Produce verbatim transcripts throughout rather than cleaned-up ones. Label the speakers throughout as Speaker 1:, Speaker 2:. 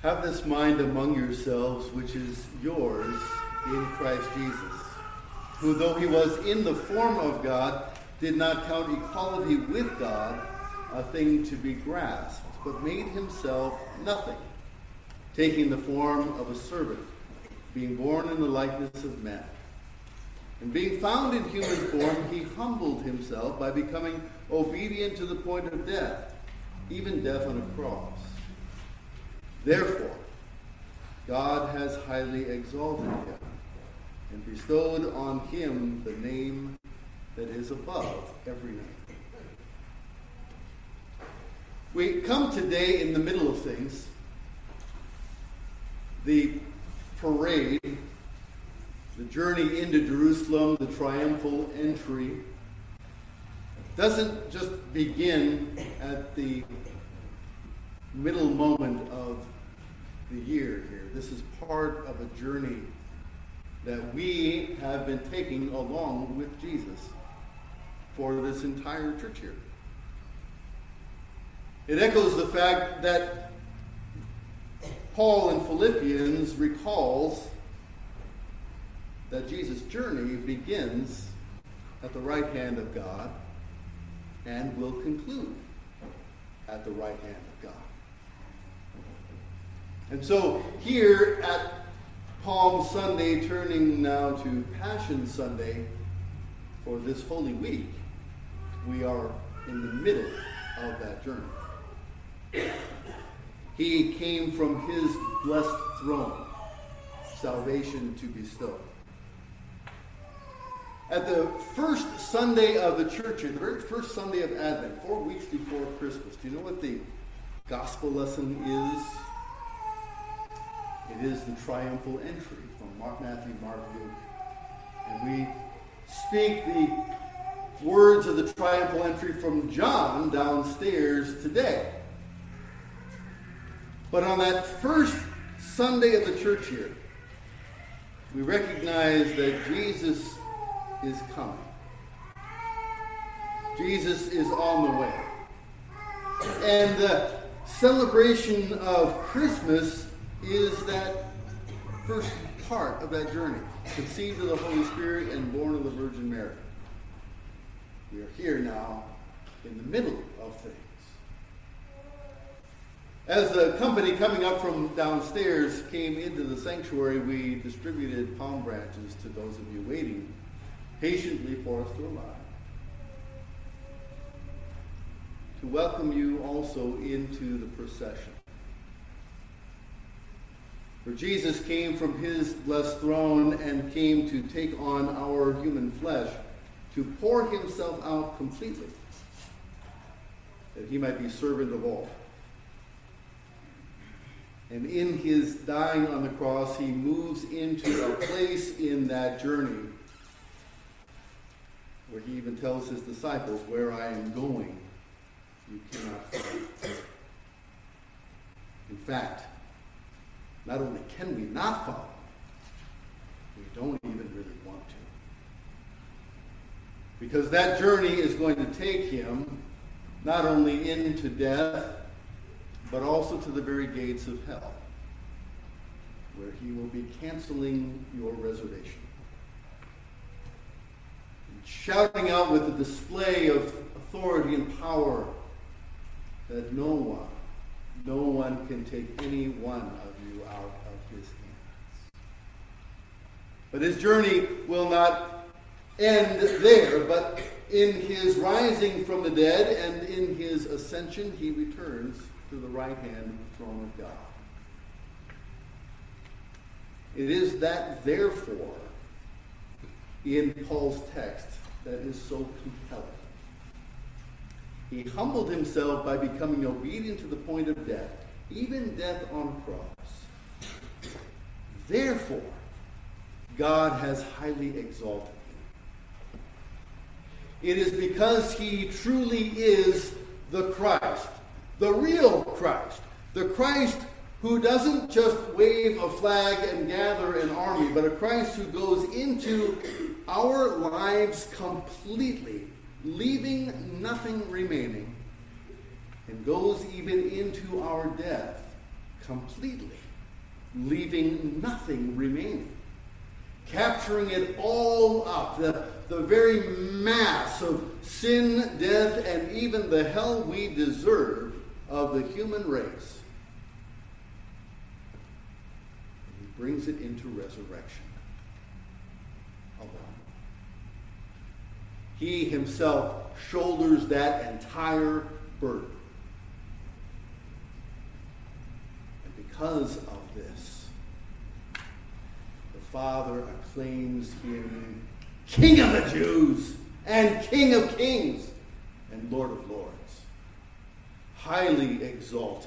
Speaker 1: Have this mind among yourselves, which is yours in Christ Jesus, who, though he was in the form of God, did not count equality with God a thing to be grasped, but made himself nothing, taking the form of a servant, being born in the likeness of men. And being found in human form, he humbled himself by becoming obedient to the point of death, even death on a cross. Therefore, God has highly exalted him and bestowed on him the name that is above every name. We come today in the middle of things. The parade, the journey into Jerusalem, the triumphal entry, doesn't just begin at the middle moment of the year here. This is part of a journey that we have been taking along with Jesus for this entire church year. It echoes the fact that Paul in Philippians recalls that Jesus' journey begins at the right hand of God and will conclude at the right hand of God. And so here at Palm Sunday, turning now to Passion Sunday for this Holy Week, we are in the middle of that journey. He came from his blessed throne, salvation to bestow. At the first Sunday of the church year, the very first Sunday of Advent, four weeks before Christmas, do you know what the gospel lesson is? It is the triumphal entry from Mark, Matthew, Mark, Luke. And we speak the words of the triumphal entry from John downstairs today. But on that first Sunday of the church year, we recognize that Jesus is coming. Jesus is on the way. And the celebration of Christmas is that first part of that journey, conceived of the Holy Spirit and born of the Virgin Mary. We are here now in the middle of things. As the company coming up from downstairs came into the sanctuary, we distributed palm branches to those of you waiting patiently for us to arrive, to welcome you also into the procession. For Jesus came from his blessed throne and came to take on our human flesh, to pour himself out completely, that he might be servant of all. And in his dying on the cross, he moves into a place in that journey where he even tells his disciples, where I am going, you cannot follow. In fact, not only can we not follow, we don't even really want to. Because that journey is going to take him not only into death, but also to the very gates of hell, where he will be canceling your reservation. And shouting out with a display of authority and power that no one, no one can take any one of you out of his hands. But his journey will not end there, but in his rising from the dead and in his ascension, he returns to the right hand of the throne of God. It is that therefore in Paul's text that is so compelling. He humbled himself by becoming obedient to the point of death, even death on a cross. Therefore, God has highly exalted him. It is because he truly is the Christ, the real Christ, the Christ who doesn't just wave a flag and gather an army, but a Christ who goes into our lives completely, leaving nothing remaining, and goes even into our death completely, leaving nothing remaining, capturing it all up, the, the very mass of sin, death, and even the hell we deserve of the human race. And he brings it into resurrection alone. He himself shoulders that entire burden. And because of this, the Father acclaims him King of the Jews and King of Kings and Lord of Lords, highly exalted,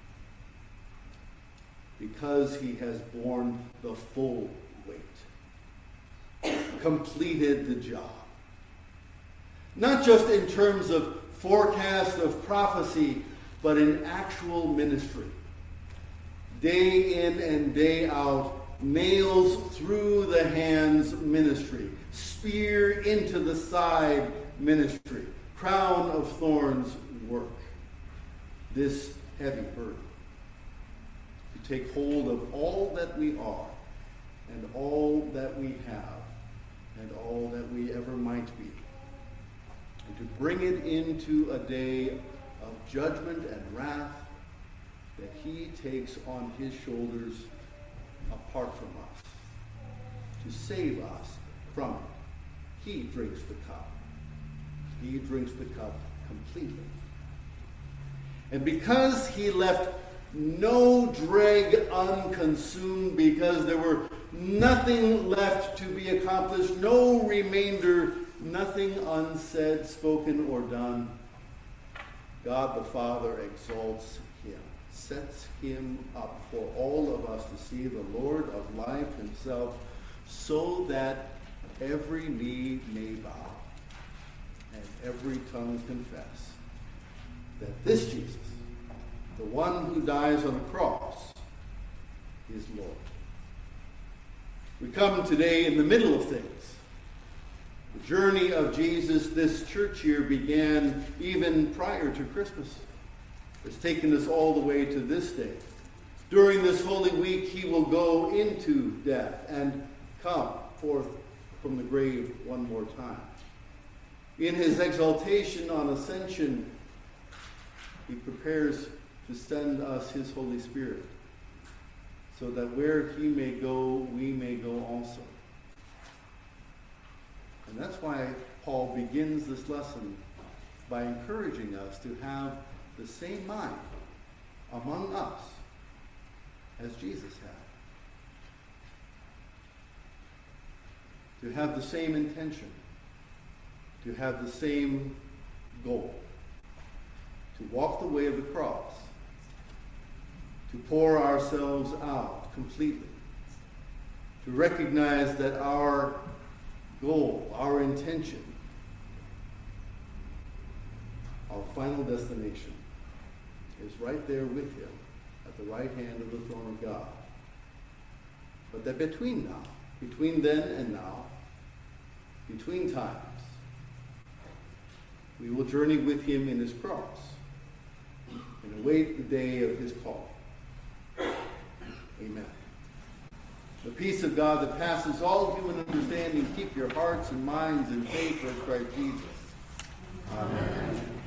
Speaker 1: because he has borne the full weight, completed the job. Not just in terms of forecast of prophecy, but in actual ministry. Day in and day out, nails through the hands ministry, spear into the side ministry, crown of thorns work. This heavy burden to take hold of all that we are and all that we have and all that we ever might be, and to bring it into a day of judgment and wrath that he takes on his shoulders apart from us, to save us from it. He drinks the cup. He drinks the cup completely. And because he left no dreg unconsumed, because there were nothing left to be accomplished, no remainder, nothing unsaid, spoken, or done, God the Father exalts him, sets him up for all of us to see, the Lord of life himself, so that every knee may bow and every tongue confess that this Jesus, the one who dies on the cross, is Lord. We come today in the middle of things. The journey of Jesus this church year began even prior to Christmas. It's taken us all the way to this day. During this Holy Week, he will go into death and come forth from the grave one more time. In his exaltation on ascension, he prepares to send us his Holy Spirit, so that where he may go, we may go also. And that's why Paul begins this lesson by encouraging us to have the same mind among us as Jesus had. To have the same intention, to have the same goal, to walk the way of the cross, to pour ourselves out completely, to recognize that our goal, our intention, our final destination is right there with him at the right hand of the throne of God. But that between now, between then and now, between times, we will journey with him in his cross and await the day of his call. Amen. The peace of God that passes all human understanding, keep your hearts and minds in faith with Christ Jesus. Amen.